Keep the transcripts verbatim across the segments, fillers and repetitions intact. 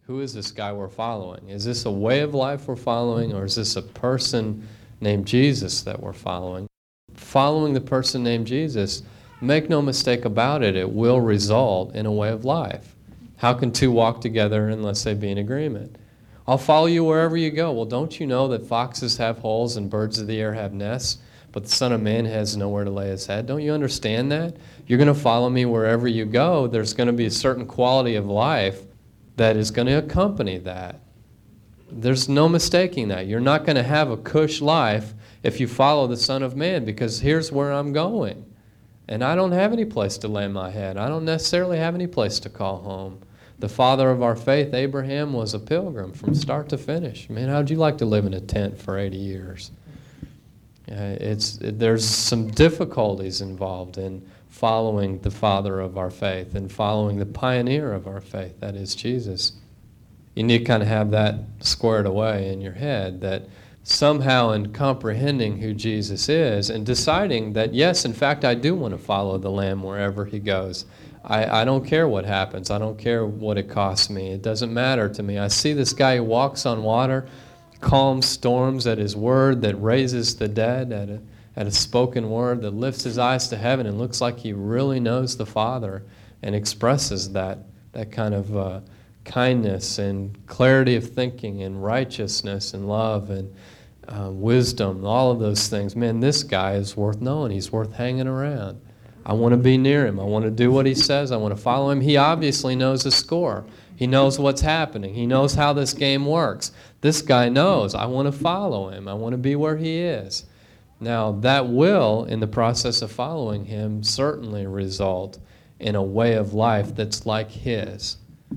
who is this guy we're following? Is this a way of life we're following, or is this a person named Jesus that we're following? Following the person named Jesus, make no mistake about it, it will result in a way of life. How can two walk together unless they be in agreement? I'll follow you wherever you go. Well, don't you know that foxes have holes and birds of the air have nests, but the Son of Man has nowhere to lay his head? Don't you understand that? You're going to follow me wherever you go. There's going to be a certain quality of life that is going to accompany that. There's no mistaking that. You're not going to have a cush life if you follow the Son of Man, because here's where I'm going. And I don't have any place to lay my head. I don't necessarily have any place to call home. The father of our faith, Abraham, was a pilgrim from start to finish. Man, how'd you like to live in a tent for eighty years? Uh, it's it, there's some difficulties involved in following the father of our faith and following the pioneer of our faith, that is Jesus. You need to kind of have that squared away in your head, that somehow in comprehending who Jesus is and deciding that, yes, in fact, I do want to follow the Lamb wherever he goes. I, I don't care what happens. I don't care what it costs me. It doesn't matter to me. I see this guy who walks on water, calms storms at his word, that raises the dead at a, at a spoken word, that lifts his eyes to heaven and looks like he really knows the Father and expresses that, that kind of uh, kindness and clarity of thinking and righteousness and love and uh, wisdom, all of those things. Man, this guy is worth knowing. He's worth hanging around. I want to be near him. I want to do what he says. I want to follow him. He obviously knows the score. He knows what's happening. He knows how this game works. This guy knows. I want to follow him. I want to be where he is. Now, that will, in the process of following him, certainly result in a way of life that's like his.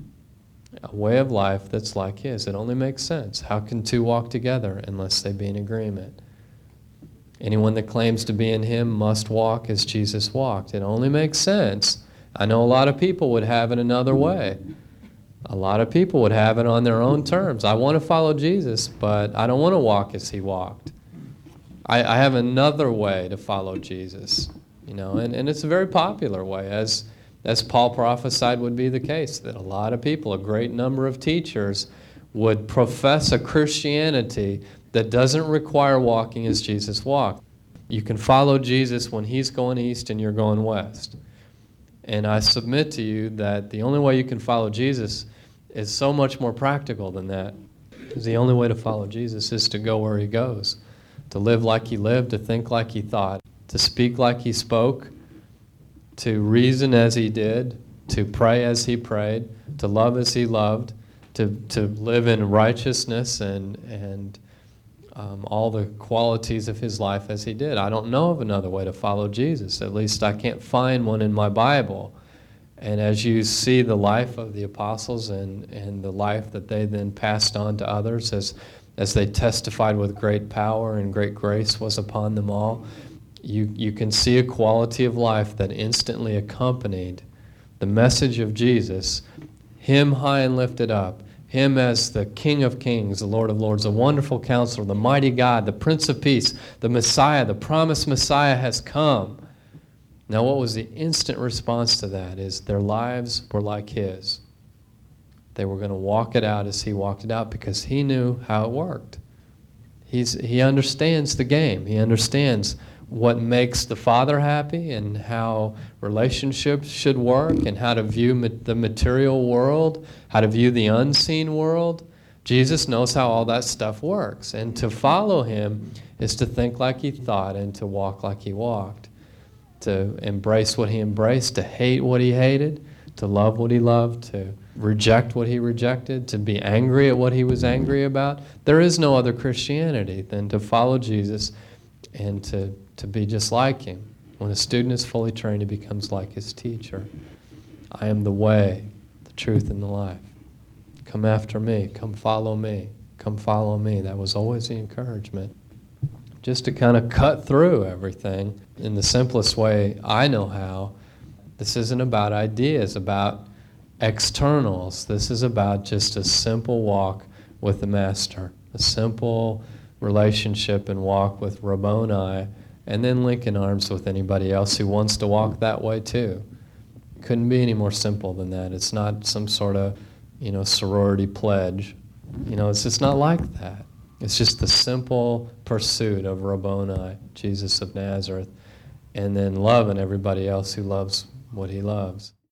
A way of life that's like his. It only makes sense. How can two walk together unless they be in agreement? Anyone that claims to be in him must walk as Jesus walked. It only makes sense. I know a lot of people would have it another way. A lot of people would have it on their own terms. I want to follow Jesus, but I don't want to walk as he walked. I, I have another way to follow Jesus, you know, and, and it's a very popular way, as as Paul prophesied would be the case, that a lot of people, a great number of teachers, would profess a Christianity that doesn't require walking as Jesus walked. You can follow Jesus when he's going east and you're going west. And I submit to you that the only way you can follow Jesus is so much more practical than that. Because the only way to follow Jesus is to go where he goes, to live like he lived, to think like he thought, to speak like he spoke, to reason as he did, to pray as he prayed, to love as he loved, to, to live in righteousness and, and um, all the qualities of his life as he did. I don't know of another way to follow Jesus. At least I can't find one in my Bible. And as you see the life of the apostles and, and the life that they then passed on to others as, as they testified with great power and great grace was upon them all, you, you can see a quality of life that instantly accompanied the message of Jesus, him high and lifted up, him as the King of Kings, the Lord of Lords, the wonderful Counselor, the mighty God, the Prince of Peace, the Messiah, the promised Messiah has come. Now, what was the instant response to that is their lives were like his. They were going to walk it out as he walked it out because he knew how it worked. He's, he understands the game. He understands what makes the Father happy and how relationships should work and how to view ma- the material world, how to view the unseen world. Jesus knows how all that stuff works. And to follow him is to think like he thought and to walk like he walked, to embrace what he embraced, to hate what he hated, to love what he loved, to reject what he rejected, to be angry at what he was angry about. There is no other Christianity than to follow Jesus and to, to be just like him. When a student is fully trained, he becomes like his teacher. I am the way, the truth, and the life. Come after me. Come follow me. Come follow me. That was always the encouragement. Just to kind of cut through everything in the simplest way I know how. This isn't about ideas, about externals. This is about just a simple walk with the Master, a simple relationship and walk with Rabboni, and then link in arms with anybody else who wants to walk that way too. Couldn't be any more simple than that. It's not some sort of, you know, sorority pledge. You know, it's just not like that. It's just the simple pursuit of Rabboni, Jesus of Nazareth, and then loving everybody else who loves what he loves.